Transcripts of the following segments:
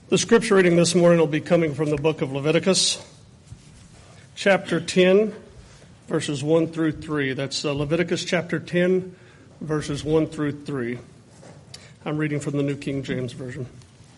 The scripture reading this morning will be coming from the book of Leviticus, chapter 10, verses 1 through 3. That's Leviticus chapter 10, verses 1 through 3. I'm reading from the New King James Version.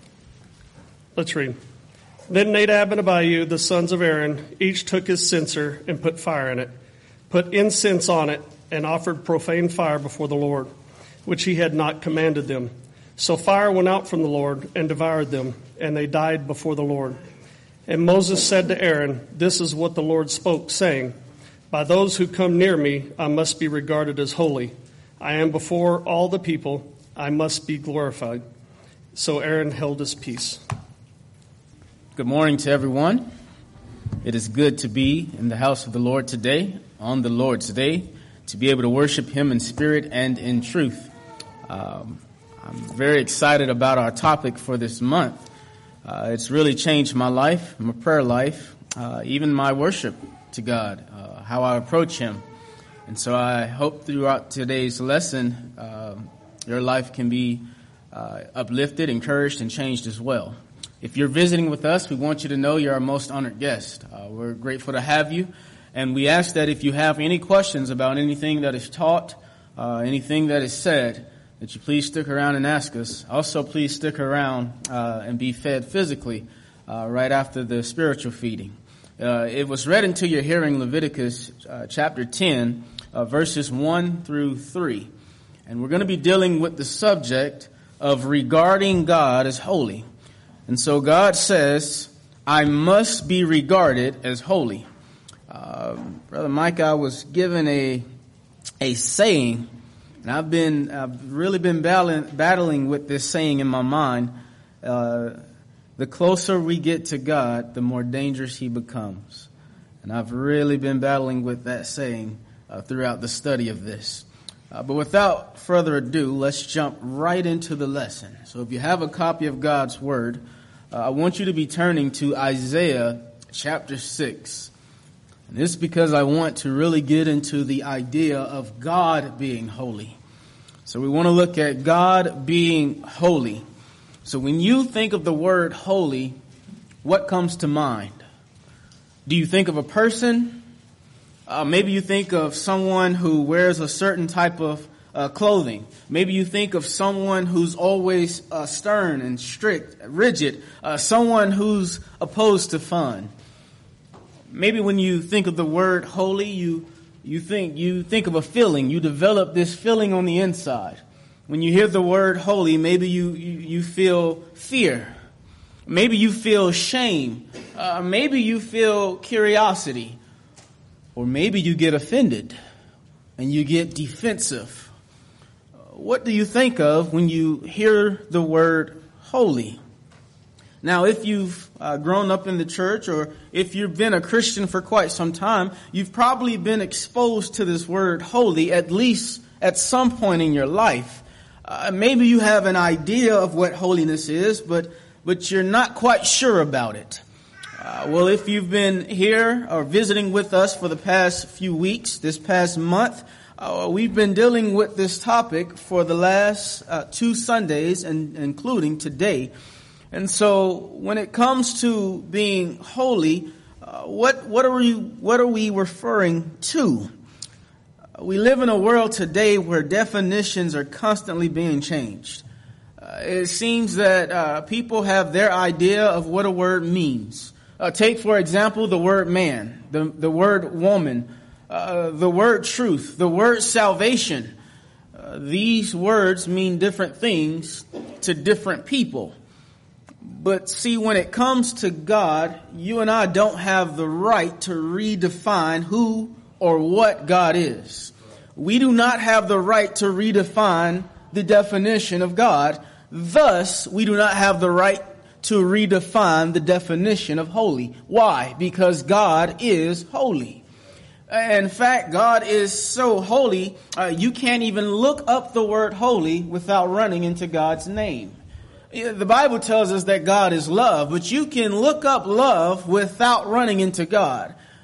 Let's read. Then Nadab and Abihu, the sons of Aaron, each took his censer and put fire in it, put incense on it, and offered profane fire before the Lord, which he had not commanded them. So fire went out from the Lord and devoured them, and they died before the Lord. And Moses said to Aaron, "This is what the Lord spoke, saying, by those who come near me, I must be regarded as holy. I am before all the people, I must be glorified." So Aaron held his peace. Good morning to everyone. It is good to be in the house of the Lord today, on the Lord's Day, to be able to worship Him in spirit and in truth. I'm very excited about our topic for this month. It's really changed my life, my prayer life, even my worship to God, how I approach Him. And so I hope throughout today's lesson, your life can be uplifted, encouraged, and changed as well. If you're visiting with us, we want you to know you're our most honored guest. We're grateful to have you. And we ask that if you have any questions about anything that is taught, anything that is said, that you please stick around and ask us. Also, please stick around and be fed physically right after the spiritual feeding. It was read into your hearing Leviticus chapter 10, verses 1 through 3. And we're going to be dealing with the subject of regarding God as holy. And so God says, I must be regarded as holy. Brother Mike, I was given a saying, and I've really been battling with this saying in my mind. The closer we get to God, the more dangerous He becomes. And I've really been battling with that saying throughout the study of this. But without further ado, let's jump right into the lesson. So if you have a copy of God's Word, I want you to be turning to Isaiah chapter 6. And this is because I want to really get into the idea of God being holy. So we want to look at God being holy. So when you think of the word holy, what comes to mind? Do you think of a person? Maybe you think of someone who wears a certain type of clothing. Maybe you think of someone who's always stern and strict, rigid, someone who's opposed to fun. Maybe when you think of the word holy, you think of a feeling. You develop this feeling on the inside. When you hear the word holy, maybe you feel fear. Maybe you feel shame. Maybe you feel curiosity. Or maybe you get offended and you get defensive. What do you think of when you hear the word holy? Now, if you've grown up in the church, or if you've been a Christian for quite some time, you've probably been exposed to this word holy at least at some point in your life. Maybe you have an idea of what holiness is, but you're not quite sure about it. Well, if you've been here or visiting with us for the past few weeks, this past month, we've been dealing with this topic for the last 2 Sundays, and including today. And so when it comes to being holy, what are we referring to? We live in a world today where definitions are constantly being changed. It seems that people have their idea of what a word means. Take, for example, the word man, the word woman, the word truth, the word salvation. These words mean different things to different people. But see, when it comes to God, you and I don't have the right to redefine who or what God is. We do not have the right to redefine the definition of God. Thus, we do not have the right to redefine the definition of holy. Why? Because God is holy. In fact, God is so holy, you can't even look up the word holy without running into God's name. The Bible tells us that God is love, but you can look up love without running into God.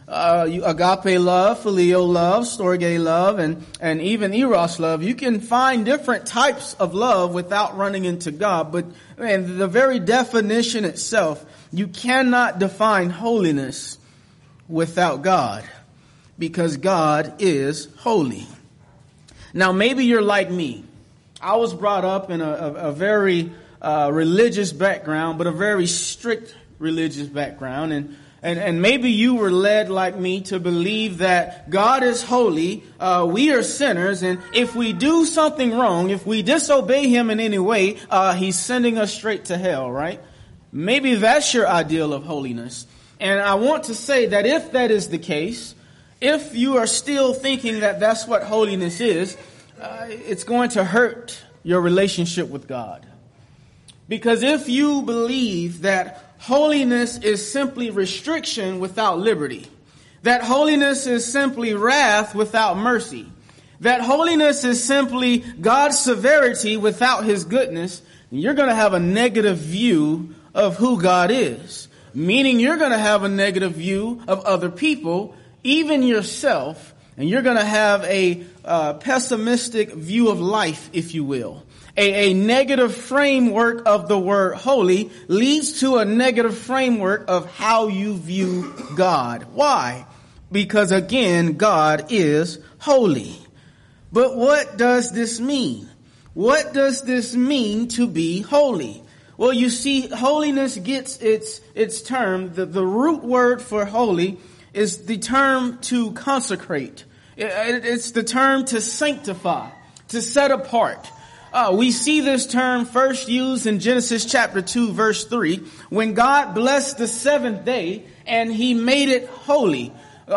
agape love, phileo love, storge love, and even eros love. You can find different types of love without running into God. But man, the very definition itself, you cannot define holiness without God, because God is holy. Now, maybe you're like me. I was brought up in a very religious background, but a very strict religious background. And maybe you were led like me to believe that God is holy, we are sinners, and if we do something wrong, if we disobey Him in any way, He's sending us straight to hell, right? Maybe that's your ideal of holiness. And I want to say that if that is the case, if you are still thinking that that's what holiness is, it's going to hurt your relationship with God. Because if you believe that holiness is simply restriction without liberty, that holiness is simply wrath without mercy, that holiness is simply God's severity without His goodness, you're going to have a negative view of who God is. Meaning you're going to have a negative view of other people, even yourself, and you're going to have a pessimistic view of life, if you will. A negative framework of the word holy leads to a negative framework of how you view God. Why? Because again, God is holy. But what does this mean? What does this mean to be holy? Well, you see, holiness gets its term. The root word for holy is the term to consecrate. It's the term to sanctify, to set apart. We see this term first used in Genesis chapter 2, verse 3, when God blessed the seventh day and He made it holy.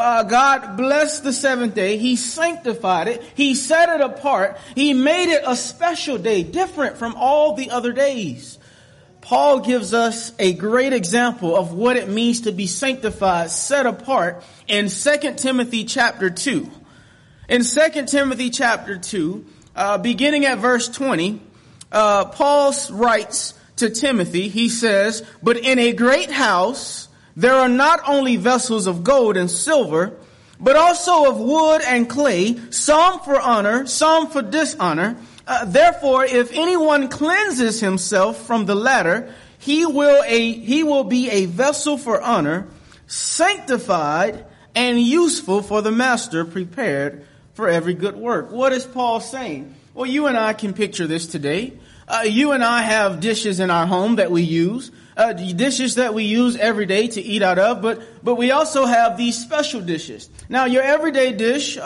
God blessed the seventh day. He sanctified it. He set it apart. He made it a special day, different from all the other days. Paul gives us a great example of what it means to be sanctified, set apart in 2 Timothy chapter 2. In 2 Timothy chapter 2, beginning at verse 20, Paul writes to Timothy, he says, "But in a great house there are not only vessels of gold and silver, but also of wood and clay, some for honor, some for dishonor. Therefore, if anyone cleanses himself from the latter, he will be a vessel for honor, sanctified and useful for the master, prepared for every good work." What is Paul saying? Well, you and I can picture this today. You and I have dishes in our home that we use, dishes that we use every day to eat out of, but we also have these special dishes. Now, your everyday dish,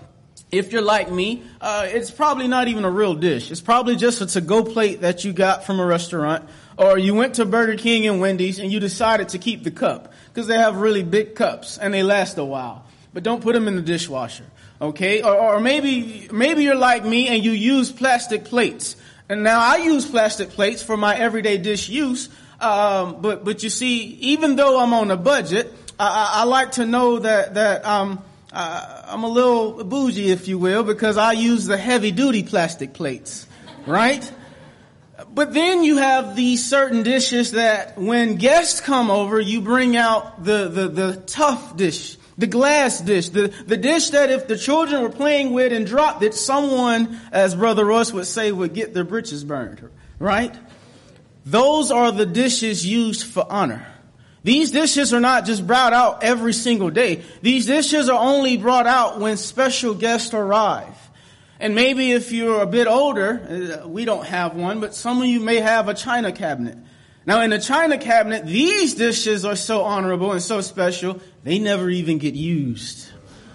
if you're like me, it's probably not even a real dish. It's probably just a to-go plate that you got from a restaurant, or you went to Burger King and Wendy's and you decided to keep the cup because they have really big cups and they last a while. But don't put them in the dishwasher, okay? Or maybe you're like me and you use plastic plates. And now I use plastic plates for my everyday dish use, but you see, even though I'm on a budget, I like to know that I'm a little bougie, if you will, because I use the heavy-duty plastic plates, right? But then you have these certain dishes that when guests come over, you bring out the tough dish, the glass dish, the dish that if the children were playing with and dropped it, someone, as Brother Royce would say, would get their britches burned, right? Those are the dishes used for honor. These dishes are not just brought out every single day. These dishes are only brought out when special guests arrive. And maybe if you're a bit older, we don't have one, but some of you may have a china cabinet. Now, in the china cabinet, these dishes are so honorable and so special, they never even get used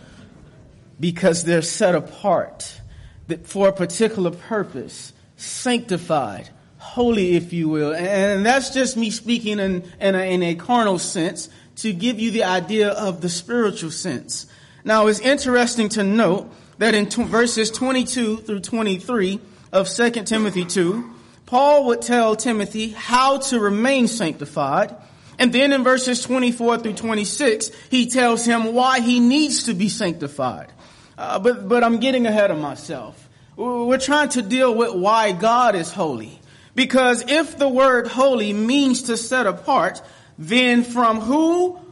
because they're set apart for a particular purpose, sanctified, holy, if you will. And that's just me speaking in a carnal sense to give you the idea of the spiritual sense. Now, it's interesting to note that in verses 22 through 23 of 2 Timothy 2, Paul would tell Timothy how to remain sanctified. And then in verses 24 through 26, he tells him why he needs to be sanctified. But I'm getting ahead of myself. We're trying to deal with why God is holy. Because if the word holy means to set apart, then from who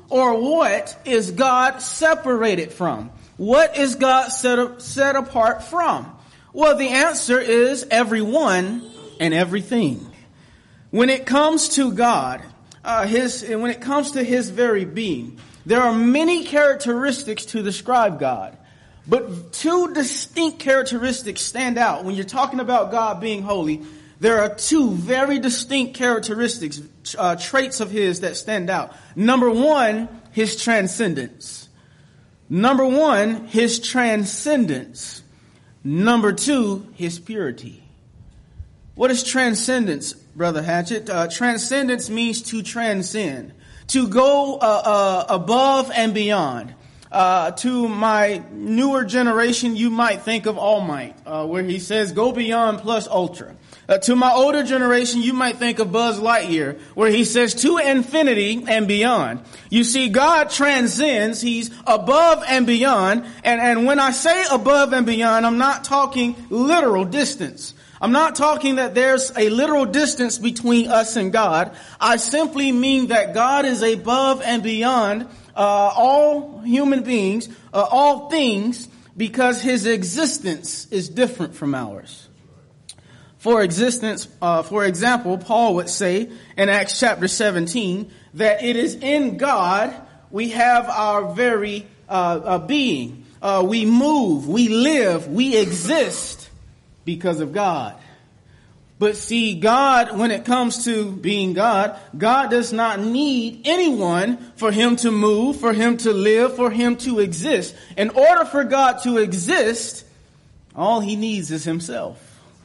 or what is God separated from? What is God set apart from? Well, the answer is everyone and everything. When it comes to God, when it comes to his very being, there are many characteristics to describe God. But two distinct characteristics stand out. When you're talking about God being holy, there are two very distinct characteristics, traits of his that stand out. Number one, his transcendence. Number one, his transcendence. Number two, his purity. What is transcendence, Brother Hatchett? Transcendence means to transcend, to go above and beyond. To my newer generation, you might think of All Might, where he says, go beyond plus ultra. To my older generation, you might think of Buzz Lightyear, where he says to infinity and beyond. You see, God transcends. He's above and beyond. And when I say above and beyond, I'm not talking literal distance. I'm not talking that there's a literal distance between us and God. I simply mean that God is above and beyond all human beings, all things, because his existence is different from ours. For example, Paul would say in Acts chapter 17 that it is in God we have our very being. We move, we live, we exist because of God. But see, God, when it comes to being God, God does not need anyone for him to move, for him to live, for him to exist. In order for God to exist, all he needs is himself.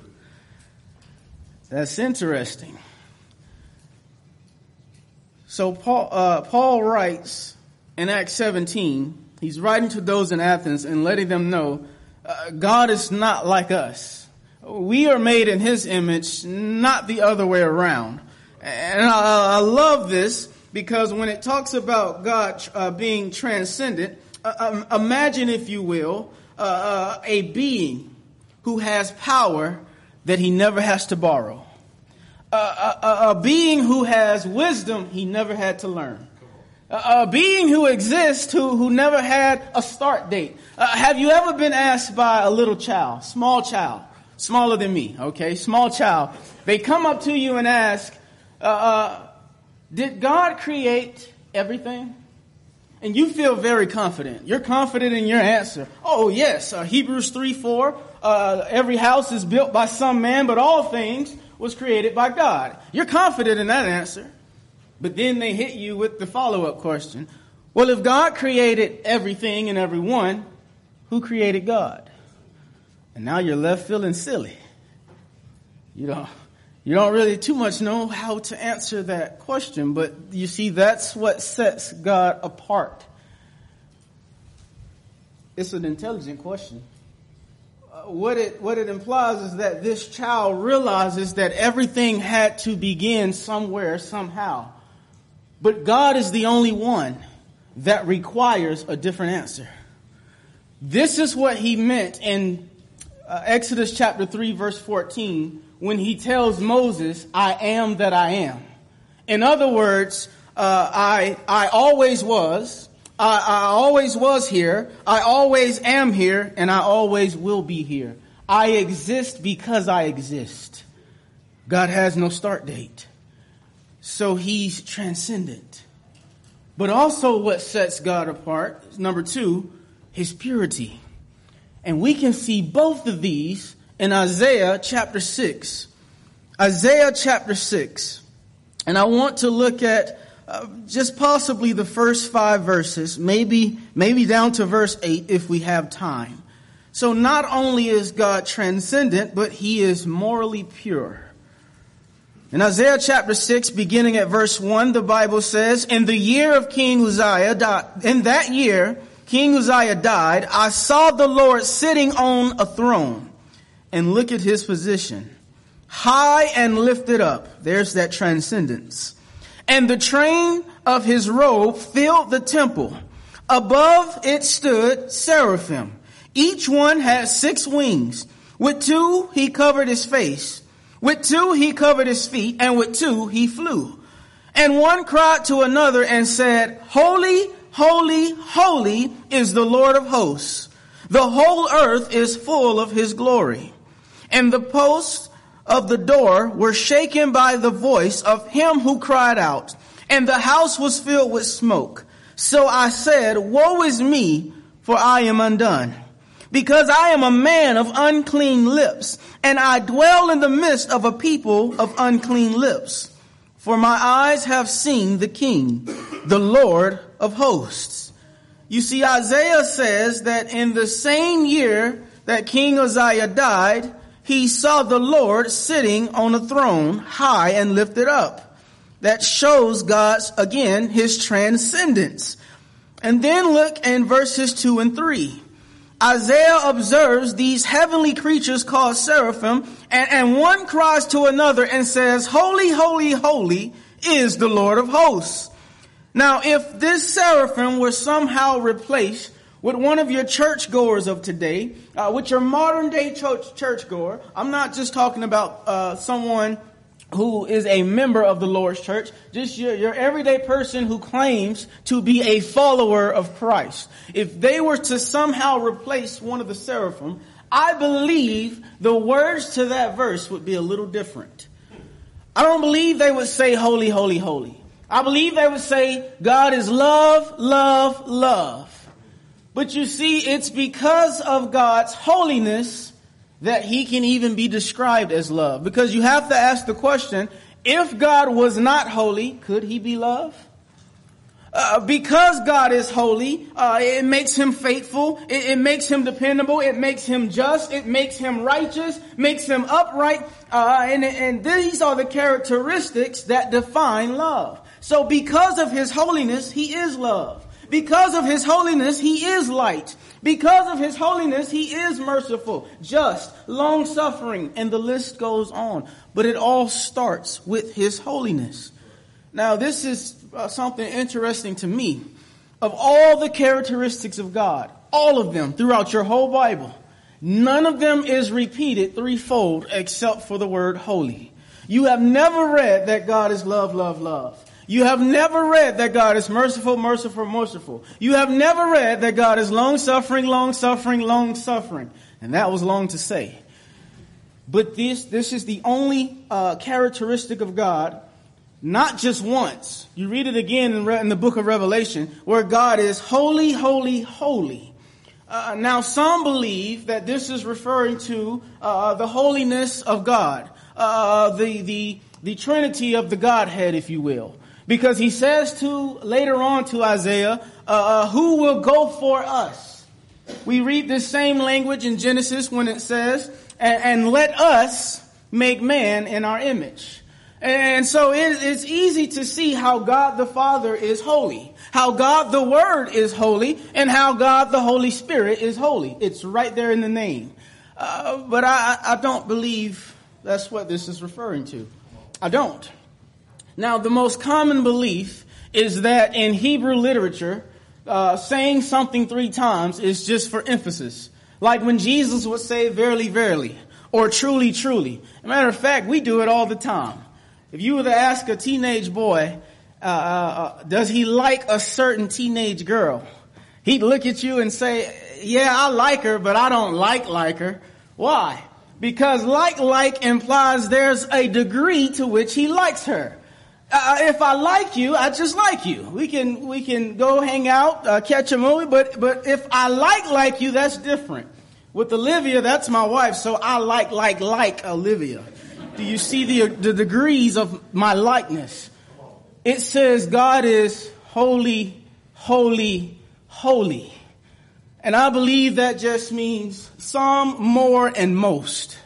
That's interesting. So Paul writes in Acts 17, he's writing to those in Athens and letting them know God is not like us. We are made in his image, not the other way around. And I love this because when it talks about God being transcendent, imagine, if you will, a being who has power that he never has to borrow. A being who has wisdom he never had to learn. A being who exists who never had a start date. Have you ever been asked by a little child, small child, smaller than me, okay, small child, they come up to you and ask, did God create everything? And you feel very confident. You're confident in your answer. Oh, yes. Hebrews 3:4. Every house is built by some man, but all things was created by God. You're confident in that answer. But then they hit you with the follow-up question. Well, if God created everything and everyone, who created God? And now you're left feeling silly. You don't really too much know how to answer that question, but you see, that's what sets God apart. It's an intelligent question. What it implies is that this child realizes that everything had to begin somewhere, somehow. But God is the only one that requires a different answer. This is what he meant in Exodus chapter 3, verse 14, when he tells Moses, I am that I am. In other words, I always was. I always was here. I always am here, and I always will be here. I exist because I exist. God has no start date. So he's transcendent. But also what sets God apart, number two, his purity. And we can see both of these in Isaiah chapter 6. Isaiah chapter 6. And I want to look at just possibly the first 5 verses, maybe down to verse 8 if we have time. So not only is God transcendent, but he is morally pure. In Isaiah chapter 6, beginning at verse 1, the Bible says, in the year of King Uzziah, in that year, King Uzziah died, I saw the Lord sitting on a throne. And look at his position. High and lifted up. There's that transcendence. And the train of his robe filled the temple. Above it stood seraphim. Each one had 6 wings. With 2 he covered his face. With 2 he covered his feet. And with 2 he flew. And one cried to another and said, Holy, holy, holy is the Lord of hosts. The whole earth is full of his glory. And the posts of the door were shaken by the voice of him who cried out, and the house was filled with smoke. So I said, Woe is me, for I am undone, because I am a man of unclean lips, and I dwell in the midst of a people of unclean lips. For my eyes have seen the King, the Lord of hosts. You see, Isaiah says that in the same year that King Uzziah died, he saw the Lord sitting on a throne, high and lifted up. That shows God's, again, his transcendence. And then look in verses 2 and 3. Isaiah observes these heavenly creatures called seraphim, and one cries to another and says, Holy, holy, holy is the Lord of hosts. Now, if this seraphim were somehow replaced with one of your churchgoers of today, with your modern day churchgoer, I'm not just talking about someone who is a member of the Lord's church, just your everyday person who claims to be a follower of Christ. If they were to somehow replace one of the seraphim, I believe the words to that verse would be a little different. I don't believe they would say holy, holy, holy. I believe they would say God is love, love, love. But you see, it's because of God's holiness that he can even be described as love. Because you have to ask the question, if God was not holy, could he be love? Because God is holy, it makes him faithful, it makes him dependable, it makes him just, it makes him righteous, makes him upright, and these are the characteristics that define love. So because of his holiness, he is love. Because of his holiness, he is light. Because of his holiness, he is merciful, just, long-suffering, and the list goes on. But it all starts with his holiness. Now, this is something interesting to me. Of all the characteristics of God, all of them throughout your whole Bible, none of them is repeated threefold except for the word holy. You have never read that God is love, love, love. You have never read that God is merciful, merciful, merciful. You have never read that God is long-suffering, long-suffering, long-suffering. And that was long to say. But this is the only characteristic of God, not just once. You read it again in the book of Revelation, where God is holy, holy, holy. Now, some believe that this is referring to the holiness of God, the Trinity of the Godhead, if you will. Because he says later on to Isaiah, who will go for us? We read this same language in Genesis when it says, and let us make man in our image. And so it's easy to see how God the Father is holy, how God the Word is holy, and how God the Holy Spirit is holy. It's right there in the name. But I don't believe that's what this is referring to. I don't. Now, the most common belief is that in Hebrew literature, saying something 3 times is just for emphasis. Like when Jesus would say, verily, verily, or truly, truly. As a matter of fact, we do it all the time. If you were to ask a teenage boy, does he like a certain teenage girl? He'd look at you and say, yeah, I like her, but I don't like her. Why? Because like implies there's a degree to which he likes her. If I like you, I just like you. We can go hang out, catch a movie, but if I like you, that's different. With Olivia, that's my wife, so I like Olivia. Do you see the degrees of my likeness? It says God is holy, holy, holy. And I believe that just means some, more, and most.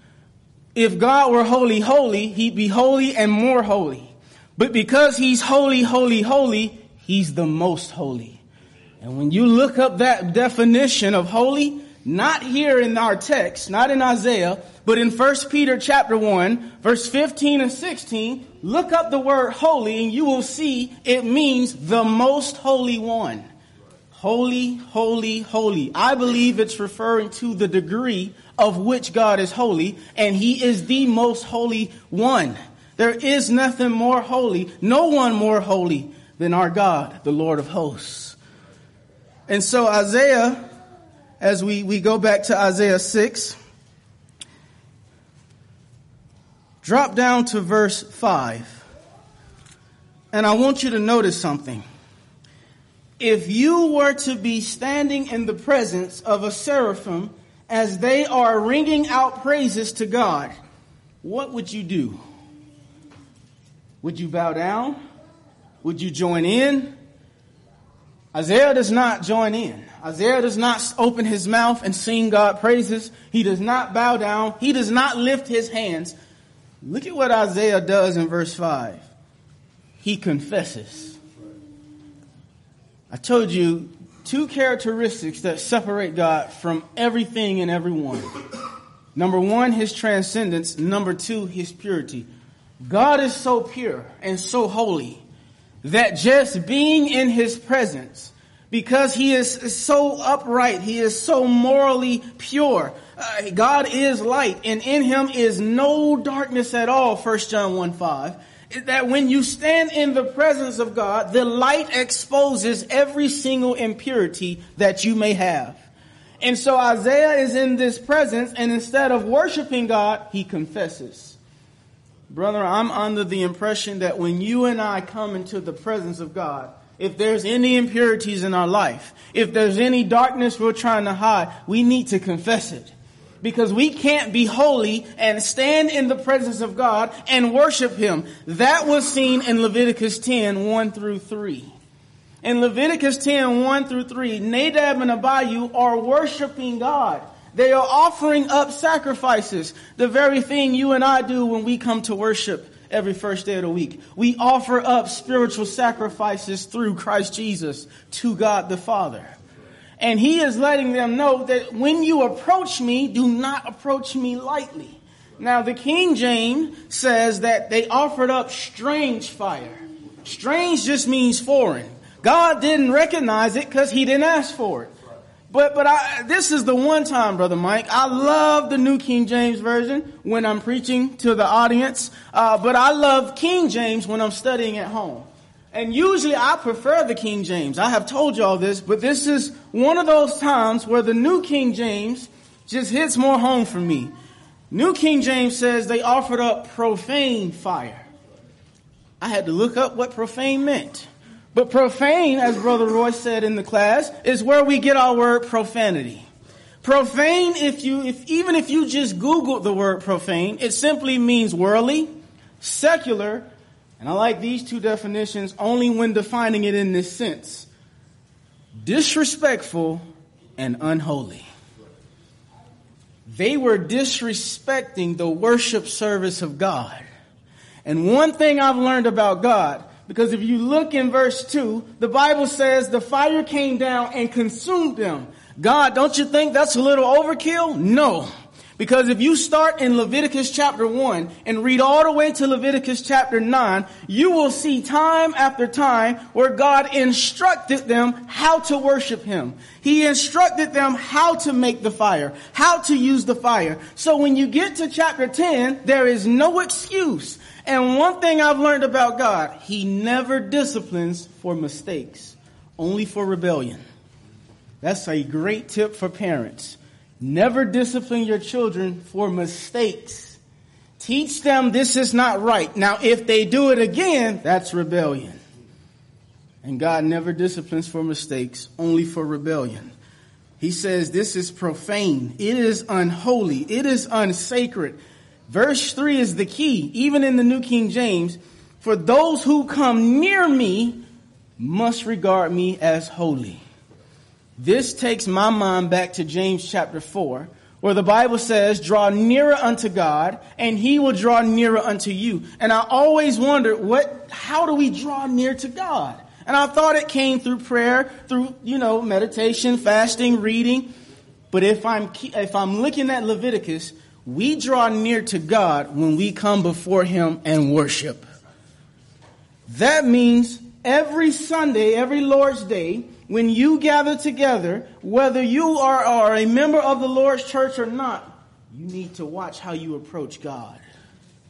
If God were holy, holy, he'd be holy and more holy. But because he's holy, holy, holy, he's the most holy. And when you look up that definition of holy, not here in our text, not in Isaiah, but in 1 Peter chapter 1, verse 15 and 16, look up the word holy and you will see it means the most holy one. Holy, holy, holy. I believe it's referring to the degree of which God is holy, and he is the most holy one. There is nothing more holy, no one more holy than our God, the Lord of hosts. And so Isaiah, as we go back to Isaiah 6, drop down to verse 5. And I want you to notice something. If you were to be standing in the presence of a seraphim as they are ringing out praises to God, what would you do? Would you bow down? Would you join in? Isaiah does not join in. Isaiah does not open his mouth and sing God praises. He does not bow down. He does not lift his hands. Look at what Isaiah does in verse 5. He confesses. I told you two characteristics that separate God from everything and everyone. Number one, his transcendence. Number two, his purity. God is so pure and so holy that just being in his presence, because he is so upright, he is so morally pure. God is light, and in him is no darkness at all, 1 John 1:5. That when you stand in the presence of God, the light exposes every single impurity that you may have. And so Isaiah is in this presence, and instead of worshiping God, he confesses. Brother, I'm under the impression that when you and I come into the presence of God, if there's any impurities in our life, if there's any darkness we're trying to hide, we need to confess it. Because we can't be holy and stand in the presence of God and worship him. That was seen in Leviticus 10, 1 through 3. In Leviticus 10, 1 through 3, Nadab and Abihu are worshiping God. They are offering up sacrifices, the very thing you and I do when we come to worship every first day of the week. We offer up spiritual sacrifices through Christ Jesus to God the Father. And he is letting them know that when you approach me, do not approach me lightly. Now, the King James says that they offered up strange fire. Strange just means foreign. God didn't recognize it because he didn't ask for it. But this is the one time, Brother Mike, I love the New King James Version when I'm preaching to the audience. But I love King James when I'm studying at home. And usually I prefer the King James. I have told you all this, but this is one of those times where the New King James just hits more home for me. New King James says they offered up profane fire. I had to look up what profane meant. But profane, as Brother Roy said in the class, is where we get our word profanity. Profane, even if you just Google the word profane, it simply means worldly, secular, and I like these two definitions only when defining it in this sense: disrespectful and unholy. They were disrespecting the worship service of God. And one thing I've learned about God, because if you look in verse 2, the Bible says the fire came down and consumed them. God, don't you think that's a little overkill? No. Because if you start in Leviticus chapter 1 and read all the way to Leviticus chapter 9, you will see time after time where God instructed them how to worship him. He instructed them how to make the fire, how to use the fire. So when you get to chapter 10, there is no excuse. And one thing I've learned about God, he never disciplines for mistakes, only for rebellion. That's a great tip for parents. Never discipline your children for mistakes. Teach them this is not right. Now, if they do it again, that's rebellion. And God never disciplines for mistakes, only for rebellion. He says this is profane. It is unholy. It is unsacred. Verse 3 is the key, even in the New King James. For those who come near me must regard me as holy. This takes my mind back to James chapter 4, where the Bible says, draw nearer unto God, and he will draw nearer unto you. And I always wondered, how do we draw near to God? And I thought it came through prayer, through, meditation, fasting, reading. But if I'm looking at Leviticus, we draw near to God when we come before him and worship. That means every Sunday, every Lord's Day, when you gather together, whether you are a member of the Lord's church or not, you need to watch how you approach God.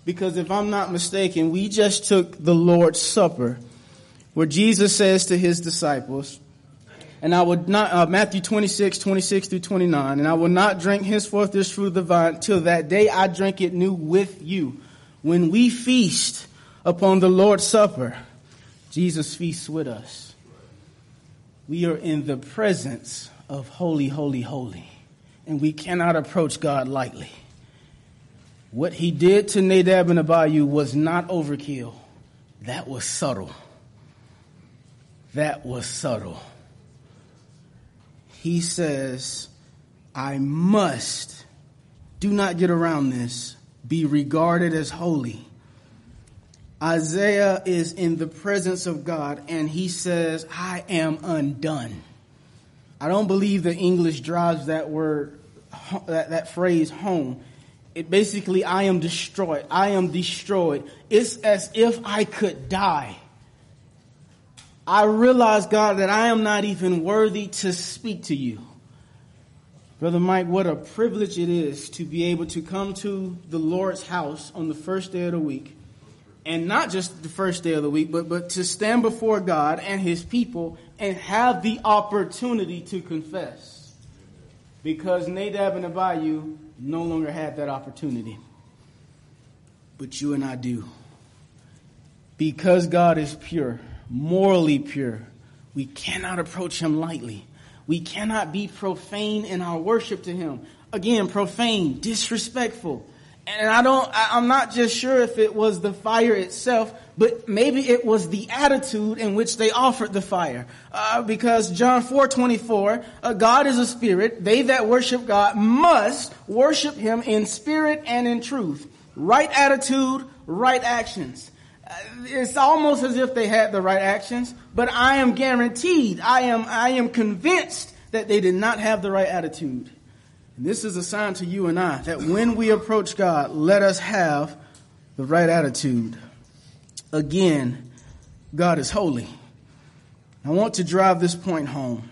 because if I'm not mistaken, we just took the Lord's Supper, where Jesus says to his disciples, and I would not, Matthew 26 through 29, and I will not drink henceforth this fruit of the vine till that day I drink it new with you. When we feast upon the Lord's Supper, Jesus feasts with us. We are in the presence of holy, holy, holy, and we cannot approach God lightly. What he did to Nadab and Abihu was not overkill. That was subtle. That was subtle. He says, I must, do not get around this, be regarded as holy. Isaiah is in the presence of God and he says, I am undone. I don't believe the English drives that word, that phrase home. It basically, I am destroyed. I am destroyed. It's as if I could die. I realize, God, that I am not even worthy to speak to you. Brother Mike, what a privilege it is to be able to come to the Lord's house on the first day of the week. And not just the first day of the week, but to stand before God and his people and have the opportunity to confess. Because Nadab and Abihu no longer had that opportunity. But you and I do. Because God is pure, morally pure, we cannot approach him lightly. We cannot be profane in our worship to him. Again, profane, disrespectful. And I'm not just sure if it was the fire itself, but maybe it was the attitude in which they offered the fire. Because John 4:24, God is a spirit. They that worship God must worship him in spirit and in truth. Right attitude, right actions. It's almost as if they had the right actions, but I am guaranteed, I am convinced that they did not have the right attitude. And this is a sign to you and I that when we approach God, let us have the right attitude. Again, God is holy. I want to drive this point home.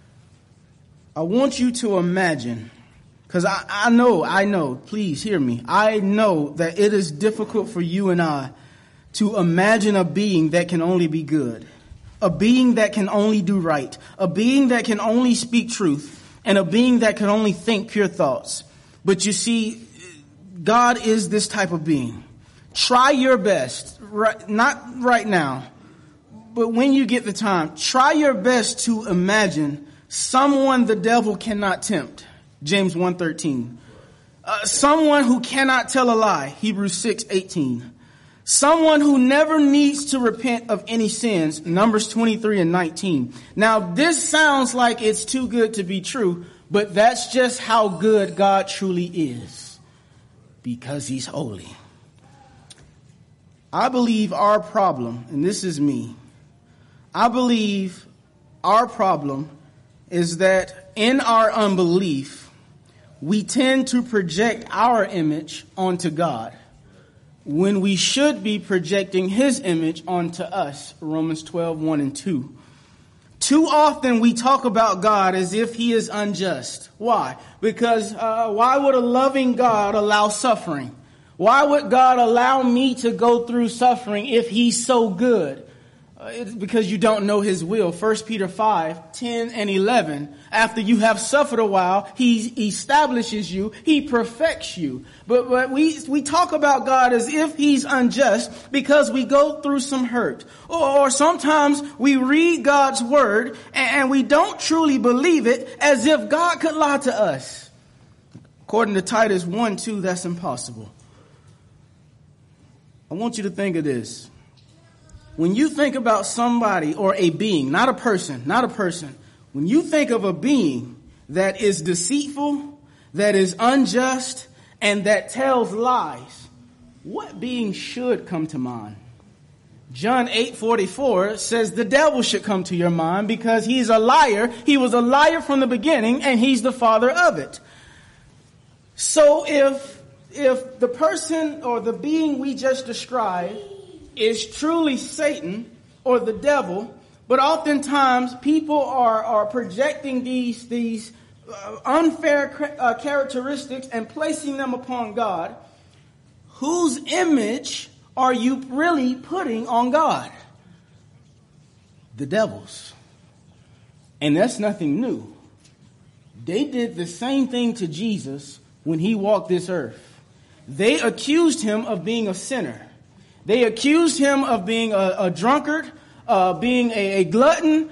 I want you to imagine, because I know, please hear me. I know that it is difficult for you and I to imagine a being that can only be good, a being that can only do right, a being that can only speak truth, and a being that can only think pure thoughts. But you see, God is this type of being. Try your best, not right now, but when you get the time, try your best to imagine someone the devil cannot tempt. James 1:13. Someone who cannot tell a lie. Hebrews 6:18. Someone who never needs to repent of any sins, Numbers 23:19. Now, this sounds like it's too good to be true, but that's just how good God truly is, because he's holy. I believe our problem, and this is me, I believe our problem is that in our unbelief, we tend to project our image onto God, when we should be projecting his image onto us, Romans 12:1-2. Too often we talk about God as if he is unjust. Why? Because why would a loving God allow suffering? Why would God allow me to go through suffering if he's so good? It's because you don't know his will. 1 Peter 5:10-11. After you have suffered a while, he establishes you. He perfects you. But we talk about God as if he's unjust because we go through some hurt. Or sometimes we read God's word and we don't truly believe it, as if God could lie to us. According to Titus 1:2, that's impossible. I want you to think of this. When you think about somebody or a being, not a person, when you think of a being that is deceitful, that is unjust, and that tells lies, what being should come to mind? John 8:44 says the devil should come to your mind because he's a liar. He was a liar from the beginning, and he's the father of it. So if the person or the being we just described is truly Satan or the devil, but oftentimes people are projecting these unfair characteristics and placing them upon God, whose image are you really putting on God? The devil's. And that's nothing new. They did the same thing to Jesus when he walked this earth. They accused him of being a sinner. They accused him of being a drunkard, being a glutton,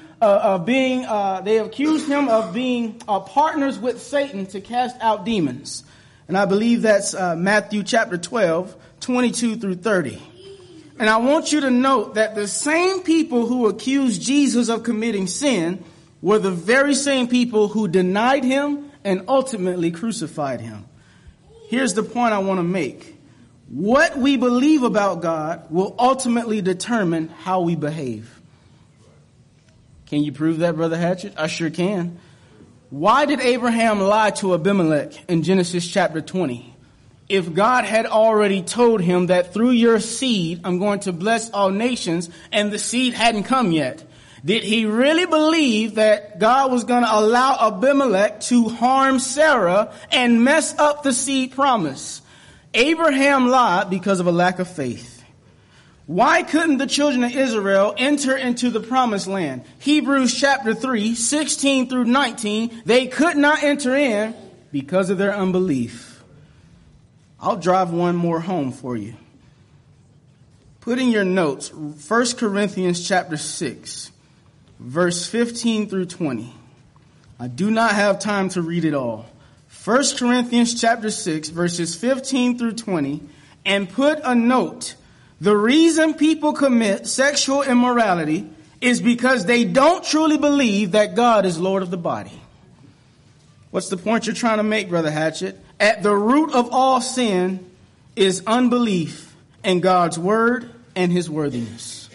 they accused him of being partners with Satan to cast out demons. And I believe that's Matthew chapter 12, 22 through 30. And I want you to note that the same people who accused Jesus of committing sin were the very same people who denied him and ultimately crucified him. Here's the point I want to make. What we believe about God will ultimately determine how we behave. Can you prove that, Brother Hatchett? I sure can. Why did Abraham lie to Abimelech in Genesis chapter 20? If God had already told him that through your seed, I'm going to bless all nations, and the seed hadn't come yet. Did he really believe that God was going to allow Abimelech to harm Sarah and mess up the seed promise? Abraham lied because of a lack of faith. Why couldn't the children of Israel enter into the promised land? Hebrews chapter 3, 16 through 19, they could not enter in because of their unbelief. I'll drive one more home for you. Put in your notes, 1 Corinthians chapter 6, verse 15 through 20. I do not have time to read it all. 1 Corinthians chapter 6, verses 15 through 20, and put a note. The reason people commit sexual immorality is because they don't truly believe that God is Lord of the body. What's the point you're trying to make, Brother Hatchett? At the root of all sin is unbelief in God's word and his worthiness.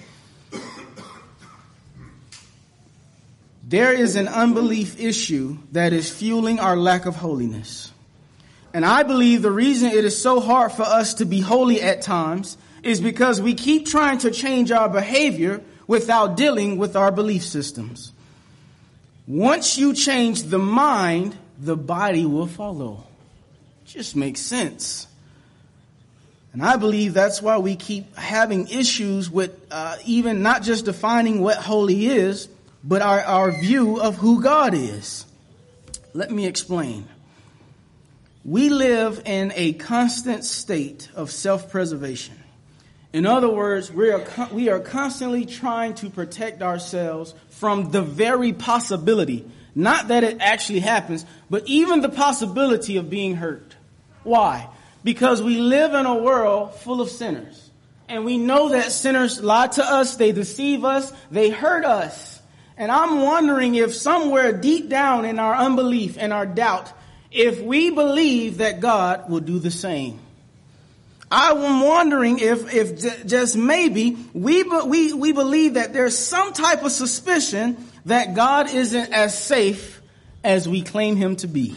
There is an unbelief issue that is fueling our lack of holiness. And I believe the reason it is so hard for us to be holy at times is because we keep trying to change our behavior without dealing with our belief systems. Once you change the mind, the body will follow. Just makes sense. And I believe that's why we keep having issues with even not just defining what holy is, but our view of who God is. Let me explain. We live in a constant state of self-preservation. In other words, we are constantly trying to protect ourselves from the very possibility, not that it actually happens, but even the possibility of being hurt. Why? Because we live in a world full of sinners. And we know that sinners lie to us, they deceive us, they hurt us. And I'm wondering if somewhere deep down in our unbelief and our doubt, if we believe that God will do the same. I'm wondering if just maybe we believe that there's some type of suspicion that God isn't as safe as we claim him to be.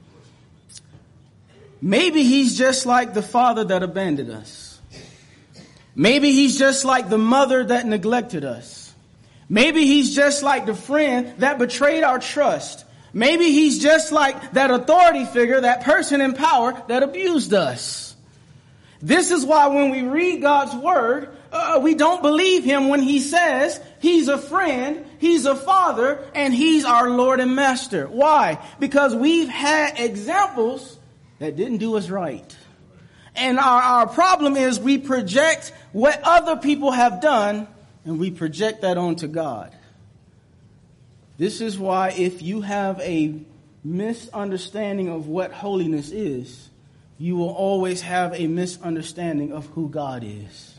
Maybe he's just like the father that abandoned us. Maybe he's just like the mother that neglected us. Maybe he's just like the friend that betrayed our trust. Maybe he's just like that authority figure, that person in power that abused us. This is why when we read God's word, we don't believe him when he says he's a friend, he's a father, and he's our Lord and Master. Why? Because we've had examples that didn't do us right. And our problem is we project what other people have done and we project that onto God. This is why if you have a misunderstanding of what holiness is, you will always have a misunderstanding of who God is.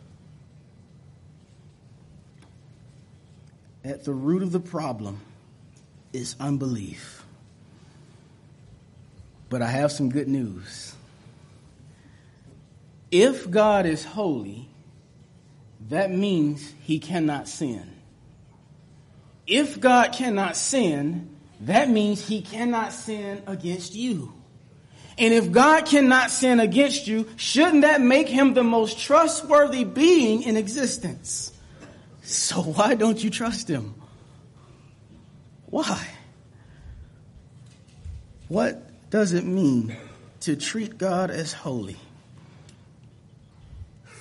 At the root of the problem is unbelief. But I have some good news. If God is holy, that means he cannot sin. If God cannot sin, that means he cannot sin against you. And if God cannot sin against you, shouldn't that make him the most trustworthy being in existence? So why don't you trust him? Why? What does it mean to treat God as holy?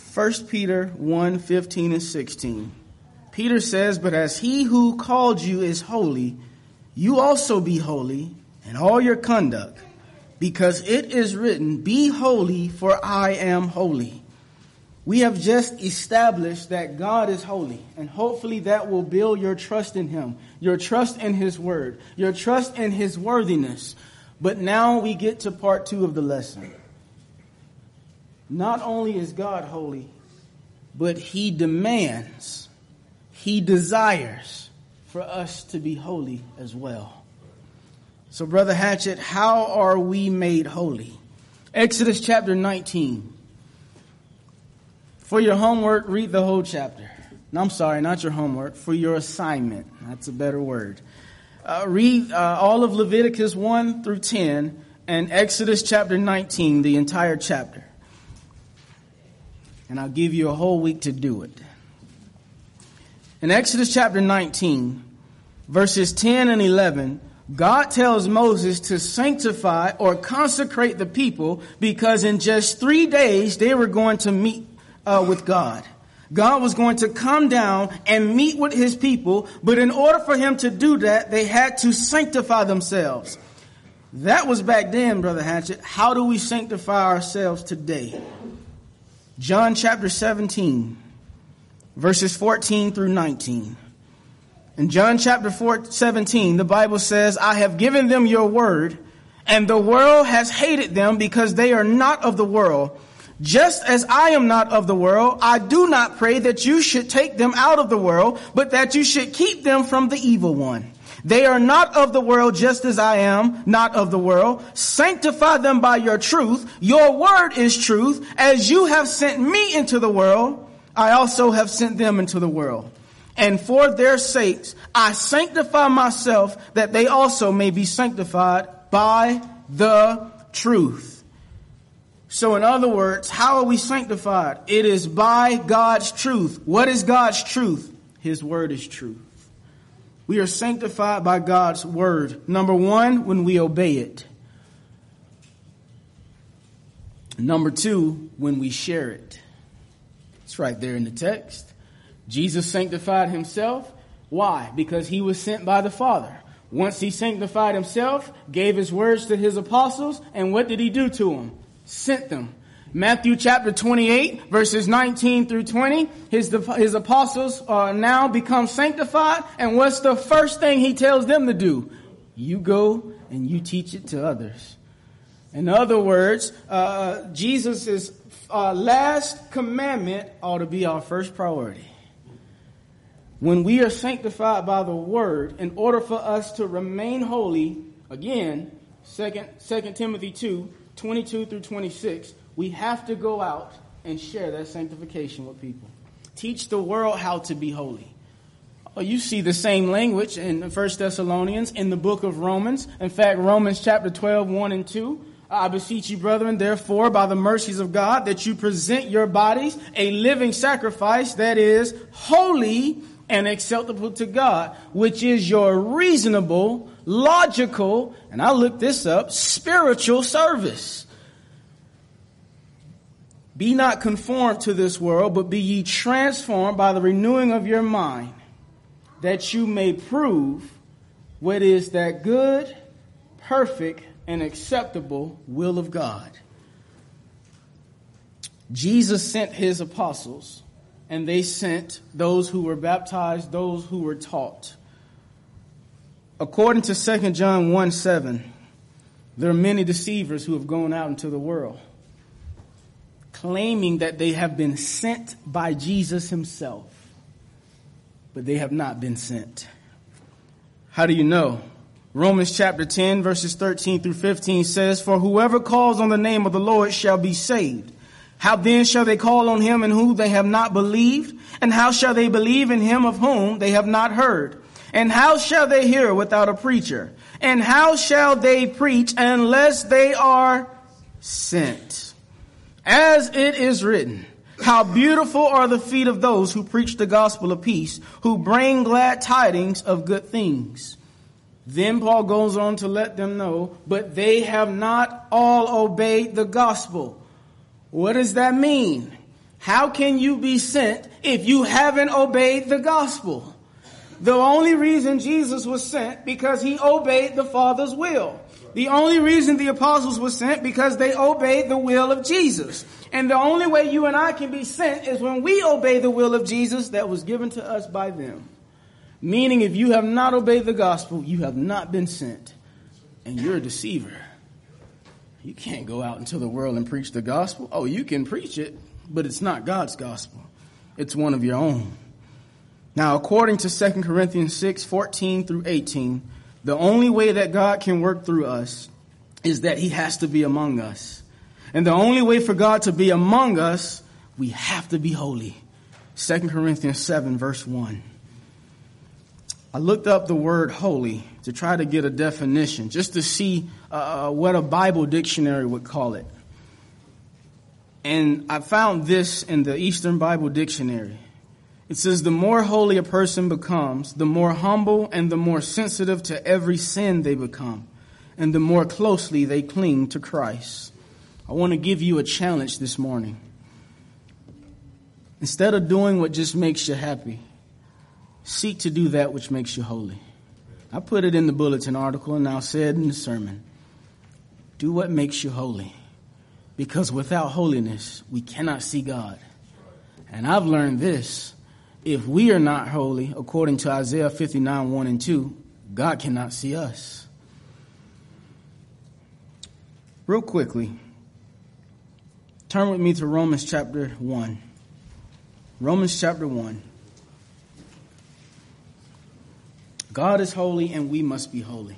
1 Peter 1:15 and 16. Peter says, "But as he who called you is holy, you also be holy in all your conduct, because it is written, 'Be holy, for I am holy.'" We have just established that God is holy, and hopefully that will build your trust in him, your trust in his word, your trust in his worthiness. But now we get to part 2 of the lesson. Not only is God holy, but he demands, he desires for us to be holy as well. So, Brother Hatchett, how are we made holy? Exodus chapter 19. For your homework, read the whole chapter. No, I'm sorry, not your homework. For your assignment. That's a better word. Read all of Leviticus 1 through 10 and Exodus chapter 19, the entire chapter. And I'll give you a whole week to do it. In Exodus chapter 19, verses 10 and 11, God tells Moses to sanctify or consecrate the people because in just 3 days they were going to meet with God. God was going to come down and meet with his people, but in order for him to do that, they had to sanctify themselves. That was back then, Brother Hatchett. How do we sanctify ourselves today? John chapter 17, verses 14 through 19. In John chapter 17, the Bible says, "I have given them your word, and the world has hated them because they are not of the world. Just as I am not of the world, I do not pray that you should take them out of the world, but that you should keep them from the evil one. They are not of the world, just as I am not of the world. Sanctify them by your truth. Your word is truth. As you have sent me into the world, I also have sent them into the world. And for their sakes, I sanctify myself, that they also may be sanctified by the truth." So in other words, how are we sanctified? It is by God's truth. What is God's truth? His word is truth. We are sanctified by God's word. Number 1, when we obey it. Number 2, when we share it. It's right there in the text. Jesus sanctified himself. Why? Because he was sent by the Father. Once he sanctified himself, gave his words to his apostles, and what did he do to them? Sent them. Matthew chapter 28, verses 19 through 20, his apostles now become sanctified, and what's the first thing he tells them to do? You go and you teach it to others. In other words, Jesus' last commandment ought to be our first priority. When we are sanctified by the word, in order for us to remain holy, again, 2 Timothy 2, 22 through 26, we have to go out and share that sanctification with people. Teach the world how to be holy. Oh, you see the same language in 1 Thessalonians, in the book of Romans. In fact, Romans chapter 12, 1 and 2. "I beseech you, brethren, therefore, by the mercies of God, that you present your bodies a living sacrifice, that is, holy and acceptable to God, which is your reasonable, logical," and I looked this up, "spiritual service. Be not conformed to this world, but be ye transformed by the renewing of your mind, that you may prove what is that good, perfect, and acceptable will of God." Jesus sent his apostles, and they sent those who were baptized, those who were taught. According to 2 John 1:7, there are many deceivers who have gone out into the world, claiming that they have been sent by Jesus himself, but they have not been sent. How do you know? Romans chapter 10, verses 13 through 15 says, "For whoever calls on the name of the Lord shall be saved. How then shall they call on him in whom they have not believed? And how shall they believe in him of whom they have not heard? And how shall they hear without a preacher? And how shall they preach unless they are sent? As it is written, how beautiful are the feet of those who preach the gospel of peace, who bring glad tidings of good things." Then Paul goes on to let them know, but they have not all obeyed the gospel. What does that mean? How can you be sent if you haven't obeyed the gospel? The only reason Jesus was sent because he obeyed the Father's will. The only reason the apostles were sent because they obeyed the will of Jesus. And the only way you and I can be sent is when we obey the will of Jesus that was given to us by them. Meaning if you have not obeyed the gospel, you have not been sent. And you're a deceiver. You can't go out into the world and preach the gospel. Oh, you can preach it, but it's not God's gospel. It's one of your own. Now, according to 2 Corinthians 6:14 through 18, the only way that God can work through us is that he has to be among us. And the only way for God to be among us, we have to be holy. 2 Corinthians 7 verse 1. I looked up the word holy to try to get a definition, just to see what a Bible dictionary would call it. And I found this in the Eastern Bible Dictionary. It says, the more holy a person becomes, the more humble and the more sensitive to every sin they become, and the more closely they cling to Christ. I want to give you a challenge this morning. Instead of doing what just makes you happy, seek to do that which makes you holy. I put it in the bulletin article and I'll say it in the sermon. Do what makes you holy. Because without holiness, we cannot see God. And I've learned this. If we are not holy, according to Isaiah 59, 1 and 2, God cannot see us. Real quickly, turn with me to Romans chapter 1. Romans chapter 1. God is holy and we must be holy.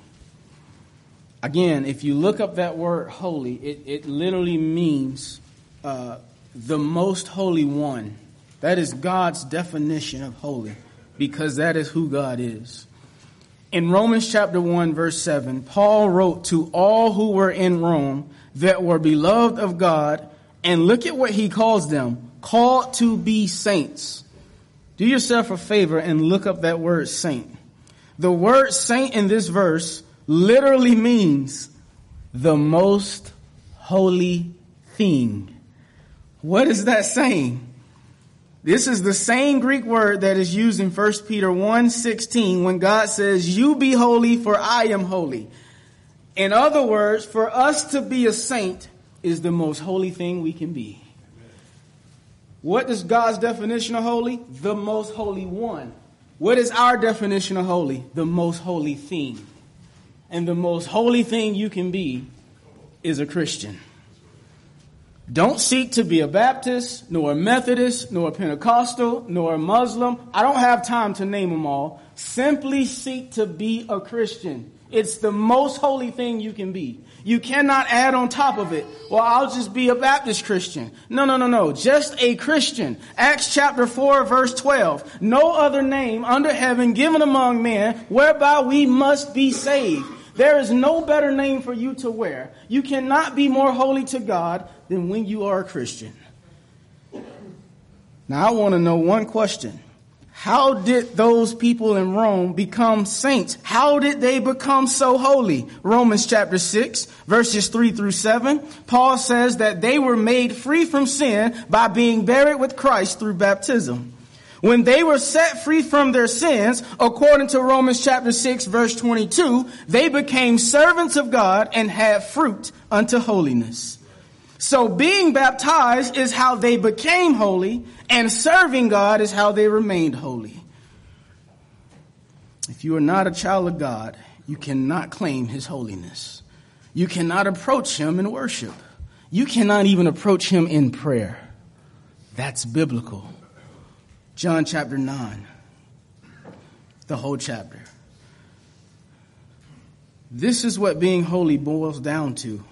Again, if you look up that word holy, it literally means the most holy one. That is God's definition of holy, because that is who God is. In Romans chapter 1, verse 7, Paul wrote to all who were in Rome that were beloved of God, and look at what he calls them, called to be saints. Do yourself a favor and look up that word saint. The word saint in this verse literally means the most holy thing. What is that saying? This is the same Greek word that is used in 1 Peter 1:16 when God says, you be holy for I am holy. In other words, for us to be a saint is the most holy thing we can be. What is God's definition of holy? The most holy one. What is our definition of holy? The most holy thing. And the most holy thing you can be is a Christian. Don't seek to be a Baptist, nor a Methodist, nor a Pentecostal, nor a Muslim. I don't have time to name them all. Simply seek to be a Christian. It's the most holy thing you can be. You cannot add on top of it, well, I'll just be a Baptist Christian. No. Just a Christian. Acts chapter 4, verse 12. No other name under heaven given among men whereby we must be saved. There is no better name for you to wear. You cannot be more holy to God than when you are a Christian. Now, I want to know one question. How did those people in Rome become saints? How did they become so holy? Romans chapter 6, verses 3 through 7. Paul says that they were made free from sin by being buried with Christ through baptism. When they were set free from their sins, according to Romans chapter 6, verse 22, they became servants of God and had fruit unto holiness. So being baptized is how they became holy, and serving God is how they remained holy. If you are not a child of God, you cannot claim his holiness. You cannot approach him in worship. You cannot even approach him in prayer. That's biblical. John chapter 9, the whole chapter. This is what being holy boils down to.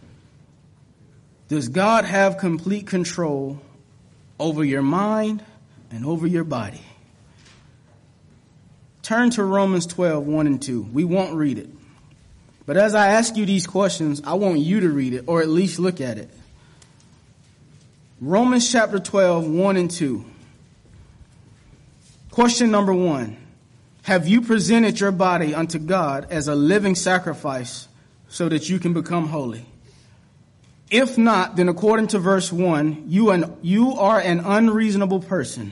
Does God have complete control over your mind and over your body? Turn to Romans 12, 1 and 2. We won't read it. But as I ask you these questions, I want you to read it or at least look at it. Romans chapter 12, 1 and 2. Question number 1. Have you presented your body unto God as a living sacrifice so that you can become holy? If not, then according to verse 1, you are an unreasonable person.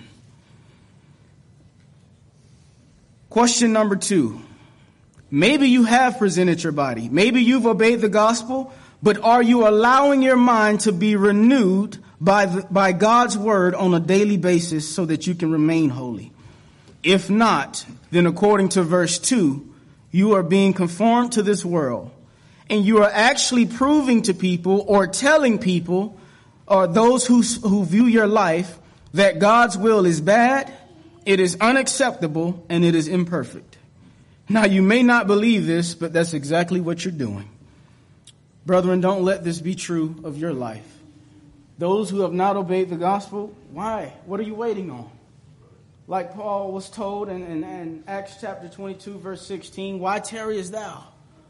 Question number 2. Maybe you have presented your body. Maybe you've obeyed the gospel, but are you allowing your mind to be renewed by God's word on a daily basis so that you can remain holy? If not, then according to verse 2, you are being conformed to this world. And you are actually proving to people or telling people or those who view your life that God's will is bad, it is unacceptable, and it is imperfect. Now, you may not believe this, but that's exactly what you're doing. Brethren, don't let this be true of your life. Those who have not obeyed the gospel, why? What are you waiting on? Like Paul was told in Acts chapter 22, verse 16, why tarriest thou?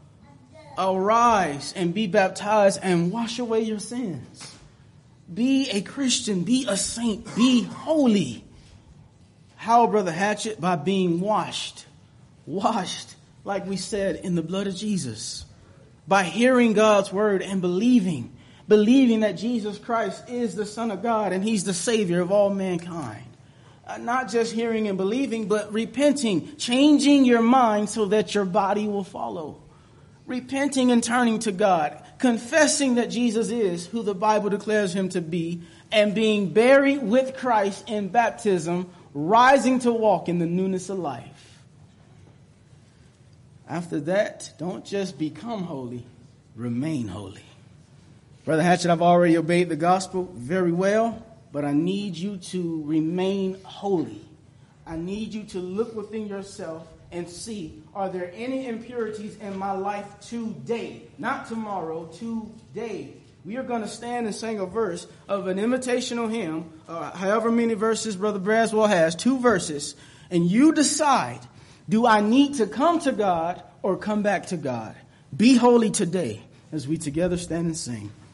Arise and be baptized and wash away your sins. Be a Christian, be a saint, be holy. How, Brother Hatchett? By being washed. Washed, like we said, in the blood of Jesus. By hearing God's word and believing that Jesus Christ is the Son of God and he's the Savior of all mankind. Not just hearing and believing, but repenting, changing your mind so that your body will follow. Repenting and turning to God, confessing that Jesus is who the Bible declares him to be, and being buried with Christ in baptism, rising to walk in the newness of life. After that, don't just become holy, remain holy. Brother Hatchett, I've already obeyed the gospel very well, but I need you to remain holy. I need you to look within yourself and see, are there any impurities in my life today? Not tomorrow, today. We are going to stand and sing a verse of an invitational hymn, however many verses Brother Braswell has, 2 verses, and you decide, do I need to come to God or come back to God? Be holy today as we together stand and sing.